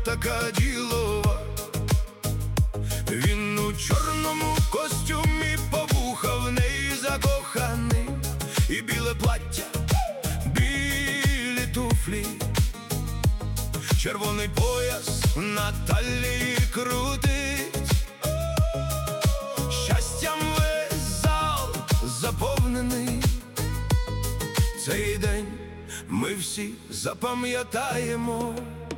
така ділова. Він у чорному костюмі, по вуха в неї закоханий. І біле плаття, білі туфлі, червоний пояс на талії крутить. Щастям весь зал заповнений. Цей день ми всі запам'ятаємо.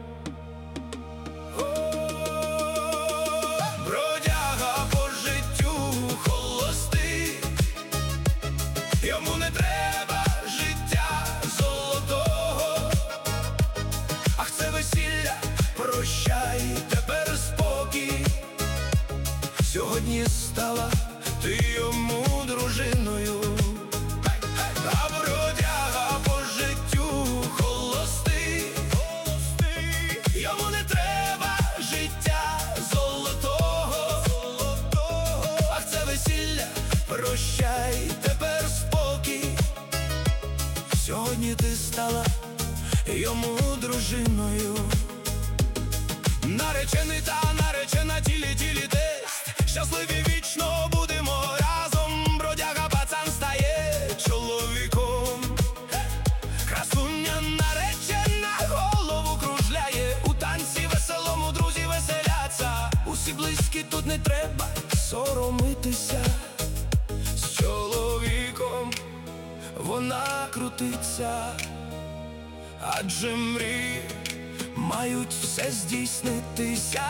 Бродяга по життю холостий, йому не треба життя золотого. Ах, це весілля, прощай, тепер спокій. Сьогодні стала ти йому дружиною. А бродяга по життю холостий, йому не треба життя золотого. Ах, це весілля, прощай, тепер спокій. Сьогодні ти стала йому дружиною. Наречений та наречена, тілі тесть, щасливі вічно будемо разом. Бродяга пацан стає чоловіком. Красуня наречена голову кружляє. У танці веселому друзі веселяться. Усі близькі, тут не треба соромитися. З чоловіком вона крутиться, адже мрії мають все здійснитися.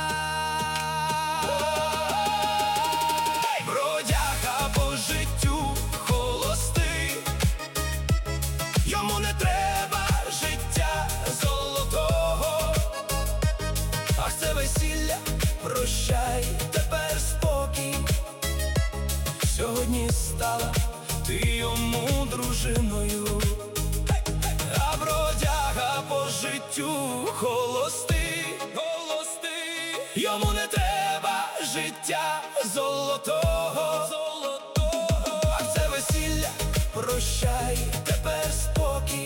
Бродяга по життю холостий, йому не треба життя золотого. Ах, це весілля, прощай, тепер спокій. Сьогодні стала ти йому дружиною. А бродяга по життю холостий, йому не треба життя золотого. А це весілля, прощай, тепер спокій.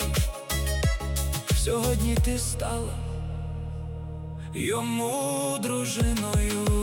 Сьогодні ти стала йому дружиною.